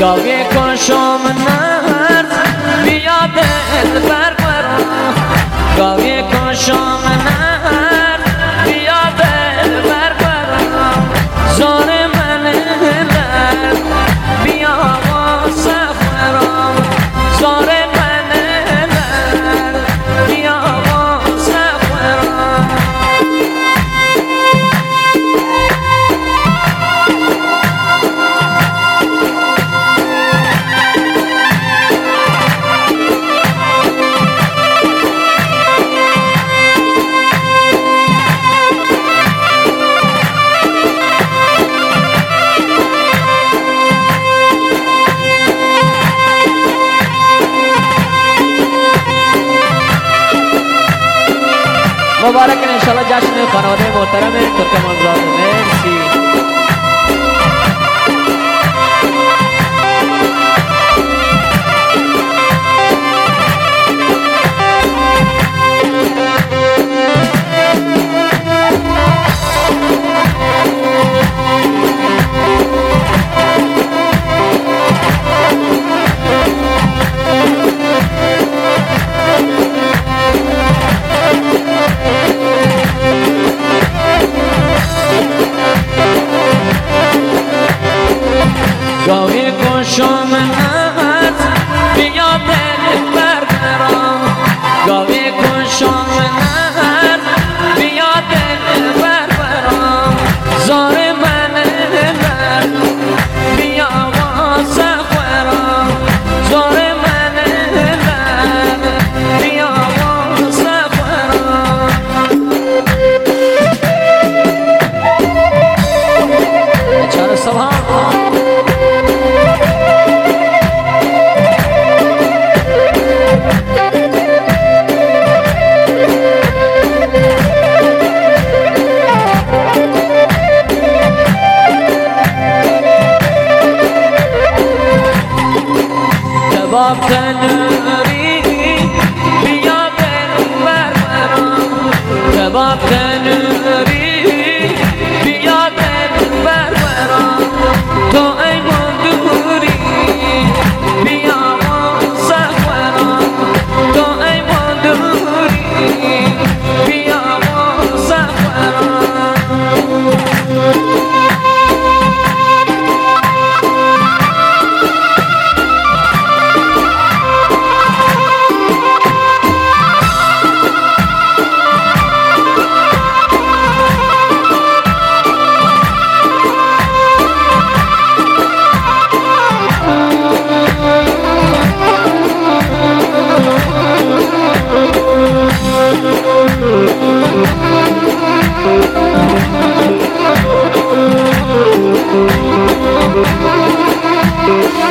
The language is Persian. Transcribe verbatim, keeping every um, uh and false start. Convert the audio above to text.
گاوی کشم نرد بیا دل بر برم گاوی کشم نرد بیا دل بر برم زار من لرد بیا واسه خورم زار من لرد بیا واسه خورم مبارک انشالله جشن خانواده محترم ترکمنزاده. مرسی. گاوی کشم نرد بیا دل بر برم گاوی کشم نرد بیا دل بر برم زار من لرد بیا واسه خورم زار من لرد بیا واسه خورم چرا سبحان کباب تنوری بیا دل بر برم کباب تنوری بیا دل بر برم تو ای مندوری بیا واسه خورم تو ای مندوری بیا واسه خورم Thank you.